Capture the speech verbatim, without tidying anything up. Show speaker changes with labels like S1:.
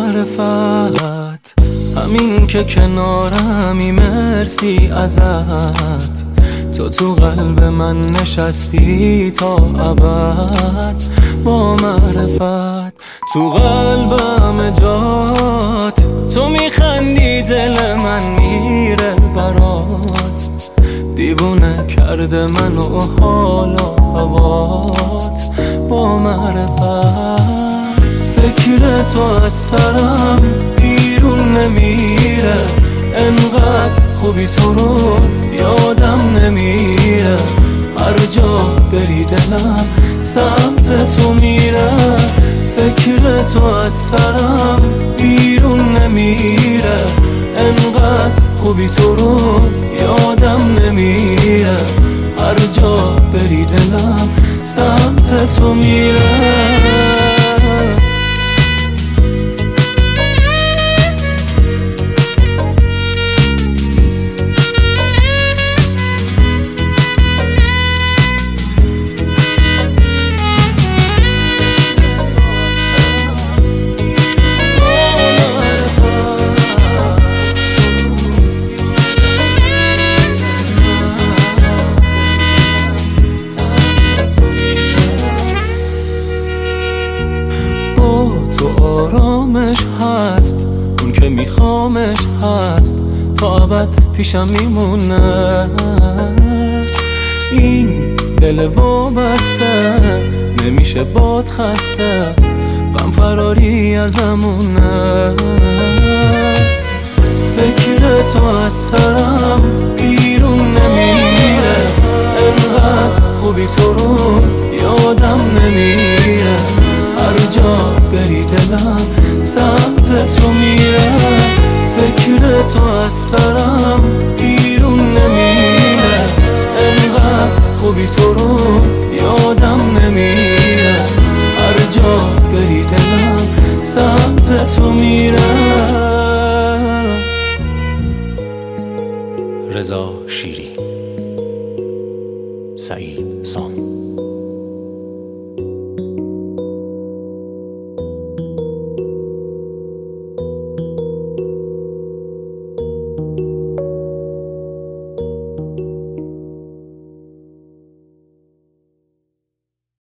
S1: معرفت، همین که کنارمی مرسی ازت. تو تو قلب من نشستی تا ابد با معرفت. تو قلبم جات، تو میخندی دل من میره برات. دیوونه کرده من و حال و هوات با معرفت. فکر تو از سرم بیرون نمیره، انقدر خوبی تو رو یادم نمیره. هر جا بری دلم سمت تو میره. فکر تو از سرم بیرون نمیره، انقدر خوبی تو رو یادم نمیره. هر جا بری دلم سمت تو میره. تو آرامش هست، اون که میخوامش هست، تا ابد پیشم میمونه. این دل وابسته نمیشه باد خسته، غم فراری ازمونه. فکر تو از سرم بیرون نمیره، انقدر خوبی تو رو یادم نمیره. هر جا بری دلم سمت تو میره. فکر تو از سرم بیرون نمیره، انقدر خوبی تو رو یادم نمیره. هر جا بری دلم سمت تو میره.
S2: رضا شیری، سعید سام.